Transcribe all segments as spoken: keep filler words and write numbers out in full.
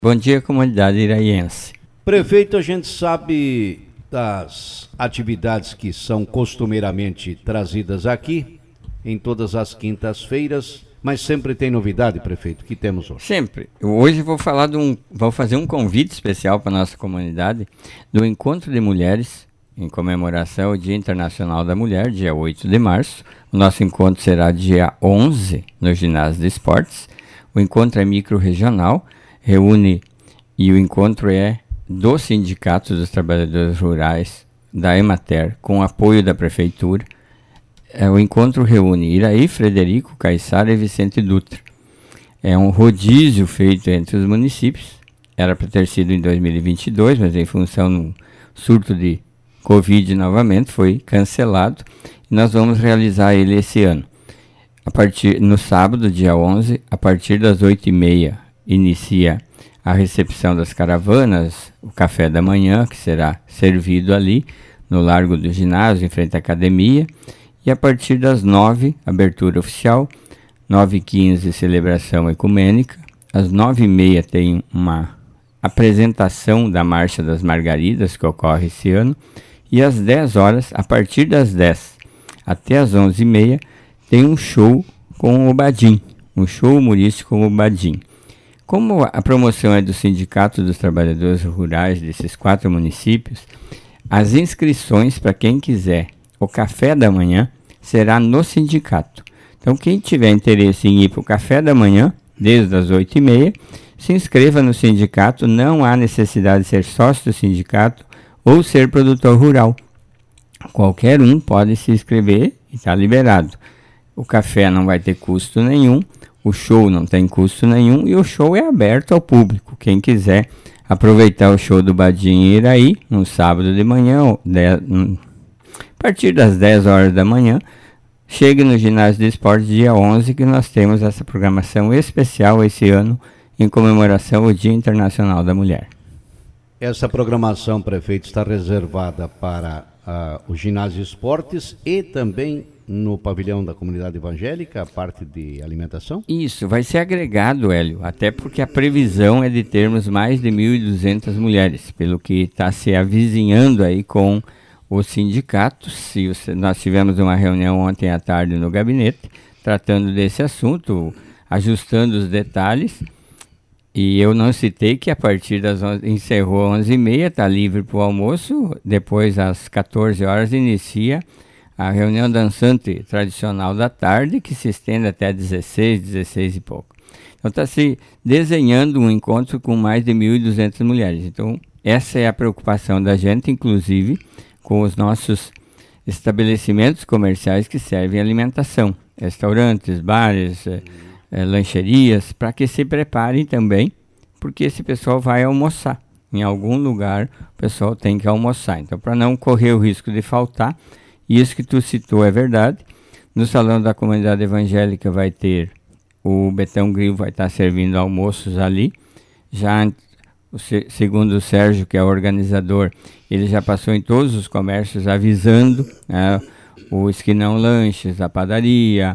Bom dia, comunidade iraiense. Prefeito, a gente sabe das atividades que são costumeiramente trazidas aqui, em todas as quintas-feiras, mas sempre tem novidade, prefeito, que temos hoje. Sempre. Hoje vou falar de um, vou fazer um convite especial para a nossa comunidade do Encontro de Mulheres, em comemoração ao Dia Internacional da Mulher, dia oito de março. O nosso encontro será dia onze, no Ginásio de Esportes. O encontro é micro-regional, reúne, e o encontro é do Sindicato dos Trabalhadores Rurais, da Emater, com apoio da Prefeitura. É, o encontro reúne Iraí, Frederico, Caiçara e Vicente Dutra. É um rodízio feito entre os municípios. Era para ter sido em dois mil e vinte e dois, mas em função do surto de Covid novamente foi cancelado. E nós vamos realizar ele esse ano. A partir, no sábado, dia onze, a partir das oito e meia, inicia a recepção das caravanas, o café da manhã, que será servido ali no Largo do Ginásio, em frente à academia. E a partir das nove, abertura oficial, nove e quinze, celebração ecumênica. Às nove e meia tem uma apresentação da Marcha das Margaridas, que ocorre esse ano. E às dez horas, a partir das dez até às onze e meia, tem um show com o Badim, um show humorístico com o Badim. Como a promoção é do Sindicato dos Trabalhadores Rurais desses quatro municípios, as inscrições para quem quiser o café da manhã será no sindicato. Então, quem tiver interesse em ir para o café da manhã, desde as oito e meia, se inscreva no sindicato. Não há necessidade de ser sócio do sindicato ou ser produtor rural. Qualquer um pode se inscrever e está liberado. O café não vai ter custo nenhum, o show não tem custo nenhum e o show é aberto ao público. Quem quiser aproveitar o show do Badim e Iraí, no sábado de manhã, dez, a partir das dez horas da manhã, chegue no Ginásio de Esportes dia onze, que nós temos essa programação especial esse ano em comemoração ao Dia Internacional da Mulher. Essa programação, prefeito, está reservada para uh, o Ginásio de Esportes e também no pavilhão da comunidade evangélica, a parte de alimentação? Isso, vai ser agregado, Hélio, até porque a previsão é de termos mais de mil e duzentas mulheres, pelo que está se avizinhando aí com os sindicatos. Se você, nós tivemos uma reunião ontem à tarde no gabinete, tratando desse assunto, ajustando os detalhes, e eu não citei que a partir das onze, encerrou às onze e meia, está livre para o almoço, depois às quatorze horas inicia a reunião dançante tradicional da tarde, que se estende até dezesseis, dezesseis e pouco. Então está se desenhando um encontro com mais de mil e duzentas mulheres. Então essa é a preocupação da gente, inclusive com os nossos estabelecimentos comerciais que servem alimentação, restaurantes, bares, é, é, lancherias, para que se preparem também, porque esse pessoal vai almoçar. Em algum lugar o pessoal tem que almoçar. Então, para não correr o risco de faltar, isso que tu citou é verdade. No Salão da Comunidade Evangélica vai ter, o Betão Grill vai estar servindo almoços ali. Já, o, segundo o Sérgio, que é o organizador, ele já passou em todos os comércios avisando, né, o Esquinão Lanches, a padaria,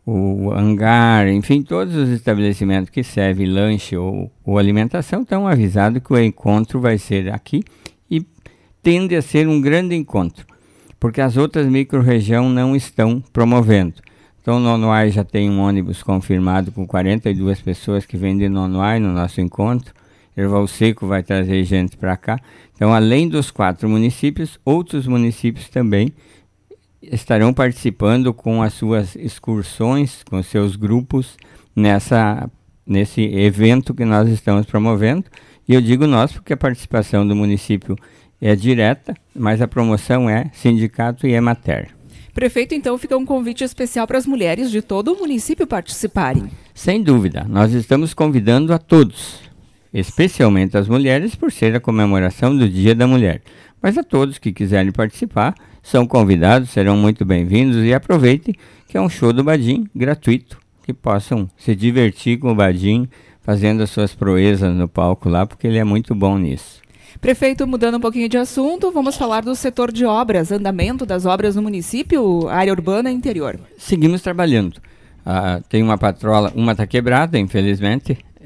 o hangar, enfim, todos os estabelecimentos que servem lanche ou, ou alimentação estão avisados que o encontro vai ser aqui e tende a ser um grande encontro, porque as outras micro-regiões não estão promovendo. Então, Nonoai já tem um ônibus confirmado com quarenta e duas pessoas que vêm de Nonoai no nosso encontro. Erval Seco vai trazer gente para cá. Então, além dos quatro municípios, outros municípios também estarão participando com as suas excursões, com seus grupos, nessa, nesse evento que nós estamos promovendo. E eu digo nós porque a participação do município é direta, mas a promoção é sindicato e Emater. Prefeito, então fica um convite especial para as mulheres de todo o município participarem. Sem dúvida, nós estamos convidando a todos, especialmente as mulheres, por ser a comemoração do Dia da Mulher. Mas a todos que quiserem participar, são convidados, serão muito bem-vindos e aproveitem que é um show do Badim gratuito, que possam se divertir com o Badim, fazendo as suas proezas no palco lá, porque ele é muito bom nisso. Prefeito, mudando um pouquinho de assunto, vamos falar do setor de obras, andamento das obras no município, área urbana e interior. Seguimos trabalhando. Ah, tem uma patrola, uma está quebrada, infelizmente,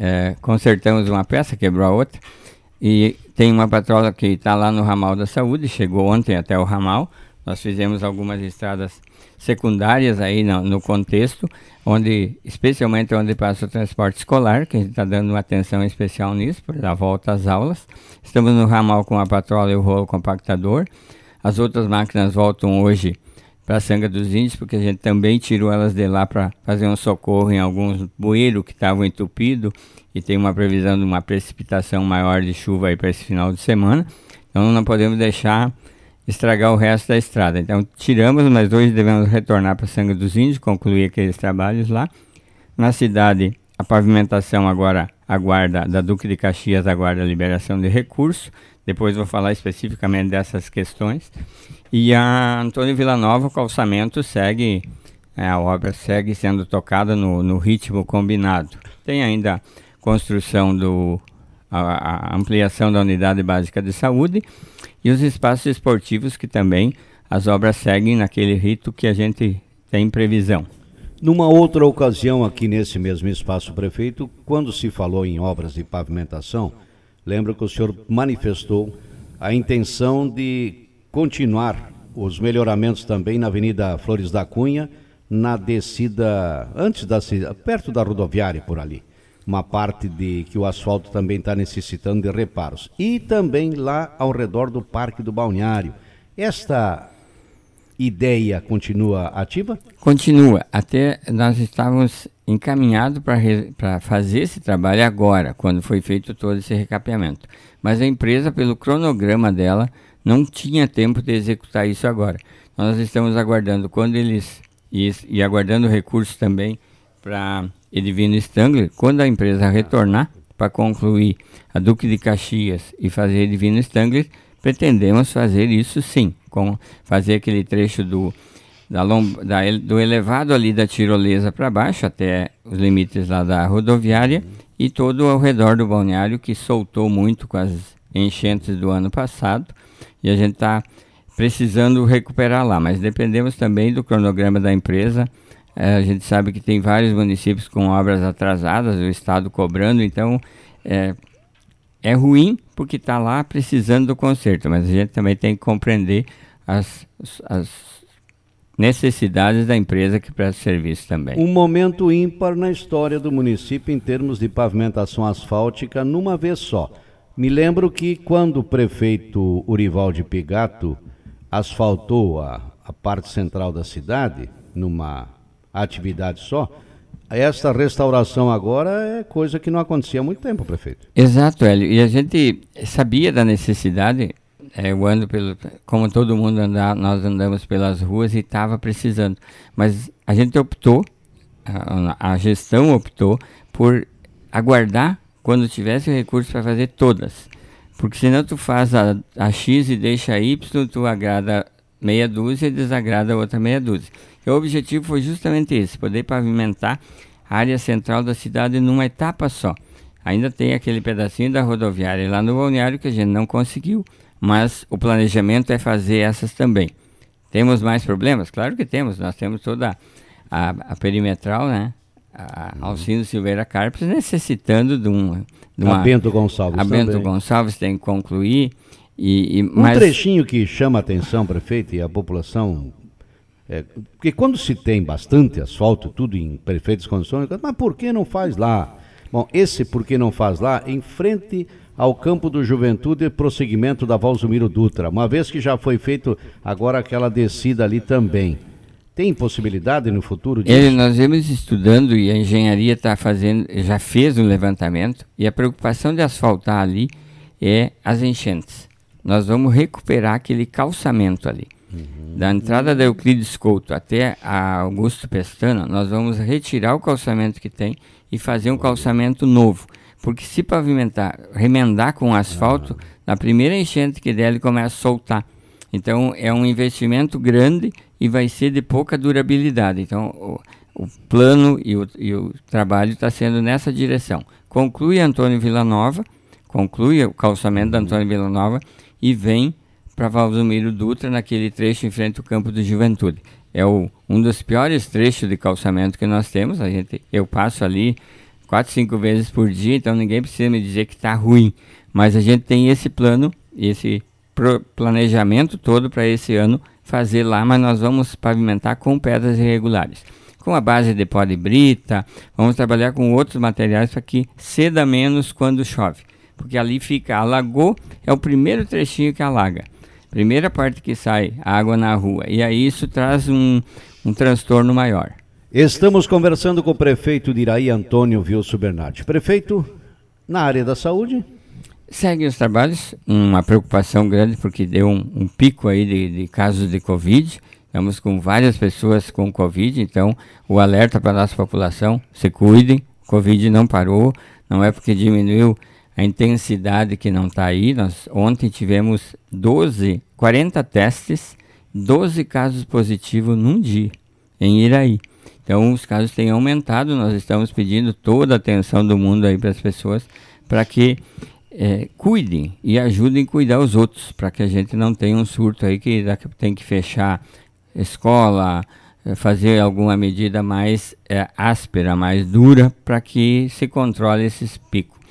é, consertamos uma peça, quebrou a outra, e tem uma patrola que está lá no ramal da saúde, chegou ontem até o ramal. Nós fizemos algumas estradas secundárias aí no, no contexto, onde, especialmente onde passa o transporte escolar, que a gente está dando uma atenção especial nisso, para dar volta às aulas. Estamos no ramal com a patrola e o rolo compactador. As outras máquinas voltam hoje para a Sanga dos Índios, porque a gente também tirou elas de lá para fazer um socorro em alguns bueiros que estavam entupidos, e tem uma previsão de uma precipitação maior de chuva aí para esse final de semana. Então não podemos deixar estragar o resto da estrada. Então tiramos, mas hoje devemos retornar para a Sanga dos Índios, concluir aqueles trabalhos lá. Na cidade, a pavimentação agora aguarda, da Duque de Caxias aguarda a liberação de recurso. Depois vou falar especificamente dessas questões. E a Antônio Villanova, o calçamento segue, é, a obra segue sendo tocada no, no ritmo combinado. Tem ainda a construção do, a, a ampliação da unidade básica de saúde e os espaços esportivos, que também as obras seguem naquele rito que a gente tem previsão. Numa outra ocasião aqui nesse mesmo espaço, prefeito, quando se falou em obras de pavimentação, lembro que o senhor manifestou a intenção de continuar os melhoramentos também na Avenida Flores da Cunha, na descida, antes da cidade, perto da rodoviária por ali. Uma parte de que o asfalto também está necessitando de reparos. E também lá ao redor do Parque do Balneário. Esta ideia continua ativa? Continua. Até nós estávamos encaminhados para fazer esse trabalho agora, quando foi feito todo esse recapeamento. Mas a empresa, pelo cronograma dela, não tinha tempo de executar isso agora. Nós estamos aguardando quando eles, e, e aguardando recursos também para Edivino Stangler, quando a empresa retornar para concluir a Duque de Caxias e fazer Edivino Stangler, pretendemos fazer isso sim, com fazer aquele trecho do, da lomb, da, do elevado ali da tirolesa para baixo, até os limites lá da rodoviária, e todo ao redor do balneário, que soltou muito com as enchentes do ano passado, e a gente está precisando recuperar lá, mas dependemos também do cronograma da empresa. É, a gente sabe que tem vários municípios com obras atrasadas, o Estado cobrando, então é, é ruim porque está lá precisando do conserto, mas a gente também tem que compreender as, as necessidades da empresa que presta serviço também. Um momento ímpar na história do município em termos de pavimentação asfáltica numa vez só. Me lembro que quando o prefeito Urivaldo Pigato asfaltou a, a parte central da cidade, numa atividade só, essa restauração agora é coisa que não acontecia há muito tempo, prefeito. Exato, Hélio. E a gente sabia da necessidade, é, eu ando pelo, como todo mundo anda, nós andamos pelas ruas e estava precisando. Mas a gente optou, a, a gestão optou por aguardar quando tivesse recursos para fazer todas. Porque senão tu faz a, a X e deixa a Y, tu agrada meia dúzia e desagrada a outra meia dúzia. E o objetivo foi justamente esse, poder pavimentar a área central da cidade numa etapa só. Ainda tem aquele pedacinho da rodoviária lá no balneário que a gente não conseguiu, mas o planejamento é fazer essas também. Temos mais problemas? Claro que temos, nós temos toda a, a perimetral, né? A Alcindo Silveira Carpes necessitando de um... De uma, a Bento Gonçalves A Bento também. Gonçalves tem que concluir. E, e, um mas... trechinho que chama a atenção, prefeito, e a população... É, porque quando se tem bastante asfalto, tudo em perfeitas condições, mas por que não faz lá? Bom, esse por que não faz lá, em frente ao campo do Juventude e prosseguimento da Valzumiro Dutra, uma vez que já foi feito agora aquela descida ali também. Tem possibilidade no futuro disso? Ele, nós vemos estudando e a engenharia está fazendo, já fez um levantamento, e a preocupação de asfaltar ali é as enchentes. Nós vamos recuperar aquele calçamento ali. Uhum. Da entrada da Euclides Couto até a Augusto Pestana, nós vamos retirar o calçamento que tem e fazer um calçamento novo. Porque se pavimentar, remendar com asfalto, ah. na primeira enchente que der ele começa a soltar. Então é um investimento grande e vai ser de pouca durabilidade. Então o, o plano e o, e o trabalho está sendo nessa direção. Conclui Antônio Villanova, conclui o calçamento da Antônio Villanova e vem para Valzumiro Dutra, naquele trecho em frente ao campo do Juventude. É o, um dos piores trechos de calçamento que nós temos. A gente, eu passo ali quatro, cinco vezes por dia, então ninguém precisa me dizer que está ruim. Mas a gente tem esse plano, esse pro, planejamento todo para esse ano fazer lá, mas nós vamos pavimentar com pedras irregulares. Com a base de pó de brita, vamos trabalhar com outros materiais para que ceda menos quando chove. Porque ali fica, alagou, é o primeiro trechinho que alaga. Primeira parte que sai água na rua. E aí isso traz um, um transtorno maior. Estamos conversando com o prefeito de Iraí, Antônio Wilson Bernardi. Prefeito, na área da saúde? Segue os trabalhos, uma preocupação grande porque deu um, um pico aí de, de casos de Covid. Estamos com várias pessoas com Covid, então o alerta para a nossa população, se cuidem, Covid não parou, não é porque diminuiu a intensidade que não está aí. Nós ontem tivemos doze, quarenta testes, doze casos positivos num dia em Iraí. Então os casos têm aumentado, nós estamos pedindo toda a atenção do mundo aí para as pessoas, para que é, cuidem e ajudem a cuidar os outros, para que a gente não tenha um surto aí que tem que fechar escola, fazer alguma medida mais é, áspera, mais dura, para que se controle esses picos.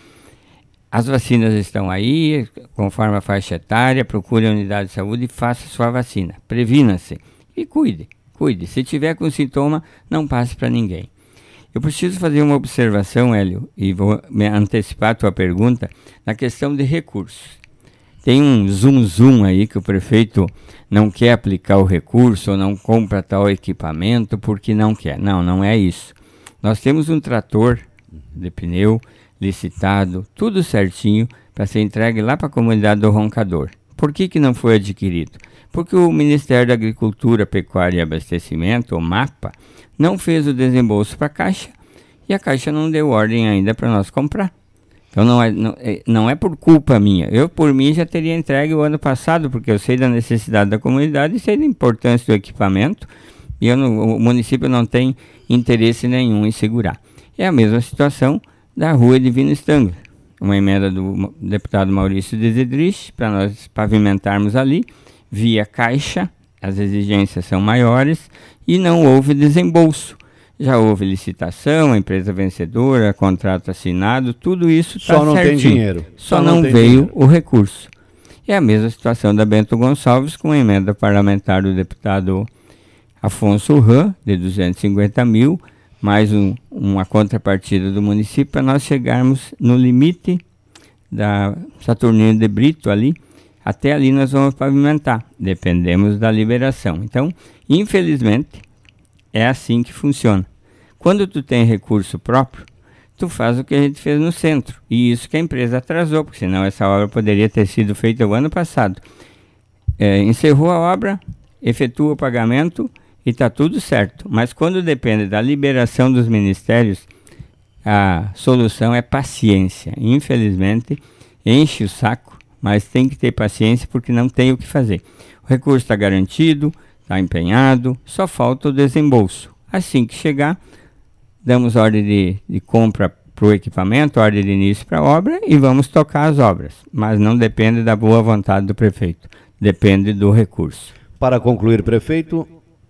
As vacinas estão aí, conforme a faixa etária, procure a unidade de saúde e faça sua vacina. Previna-se e cuide, cuide. Se tiver com sintoma, não passe para ninguém. Eu preciso fazer uma observação, Hélio, e vou me antecipar a tua pergunta, na questão de recursos. Tem um zoom zoom aí que o prefeito não quer aplicar o recurso ou não compra tal equipamento porque não quer. Não, não é isso. Nós temos um trator de pneu licitado, tudo certinho, para ser entregue lá para a comunidade do Roncador. Por que que não foi adquirido? Porque o Ministério da Agricultura, Pecuária e Abastecimento, o MAPA, não fez o desembolso para a Caixa e a Caixa não deu ordem ainda para nós comprar. Então não é, não, é, não é por culpa minha. Eu, por mim, já teria entregue o ano passado, porque eu sei da necessidade da comunidade e sei da importância do equipamento, e eu não, o município não tem interesse nenhum em segurar. É a mesma situação da Rua Divino Stangler, uma emenda do deputado Maurício Desidrich, para nós pavimentarmos ali, via Caixa, as exigências são maiores, e não houve desembolso. Já houve licitação, a empresa vencedora, contrato assinado, tudo isso está certinho. Só não tem dinheiro. Só, Só não, não veio dinheiro. O recurso. É a mesma situação da Bento Gonçalves, com a emenda parlamentar do deputado Afonso Ram, de duzentos e cinquenta mil, mais um, uma contrapartida do município, para nós chegarmos no limite da Saturnino de Brito ali. Até ali nós vamos pavimentar, dependemos da liberação. Então, infelizmente, é assim que funciona. Quando tu tem recurso próprio, tu faz o que a gente fez no centro. E isso que a empresa atrasou, porque senão essa obra poderia ter sido feita o ano passado. É, encerrou a obra, efetua o pagamento e está tudo certo. Mas quando depende da liberação dos ministérios, a solução é paciência. Infelizmente, enche o saco, mas tem que ter paciência porque não tem o que fazer. O recurso está garantido, está empenhado, só falta o desembolso. Assim que chegar, damos ordem de, de compra para o equipamento, ordem de início para a obra e vamos tocar as obras. Mas não depende da boa vontade do prefeito, depende do recurso. Para concluir, prefeito,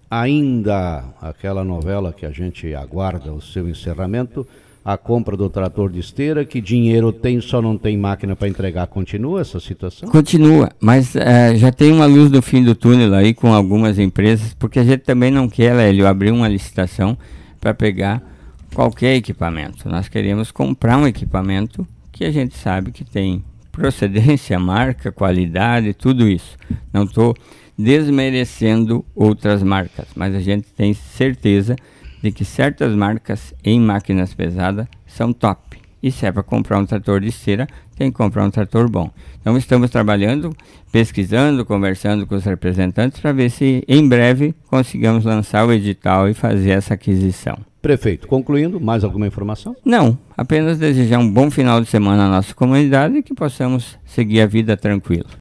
ainda aquela novela que a gente aguarda o seu encerramento, a compra do trator de esteira, que dinheiro tem, só não tem máquina para entregar. Continua essa situação? Continua, mas uh, já tem uma luz no fim do túnel aí com algumas empresas, porque a gente também não quer, Hélio, abrir uma licitação para pegar qualquer equipamento. Nós queremos comprar um equipamento que a gente sabe que tem procedência, marca, qualidade, tudo isso. Não estou desmerecendo outras marcas, mas a gente tem certeza de que certas marcas em máquinas pesadas são top. E se é para comprar um trator de esteira, tem que comprar um trator bom. Então estamos trabalhando, pesquisando, conversando com os representantes para ver se em breve consigamos lançar o edital e fazer essa aquisição. Prefeito, concluindo, mais alguma informação? Não, apenas desejar um bom final de semana à nossa comunidade e que possamos seguir a vida tranquilo.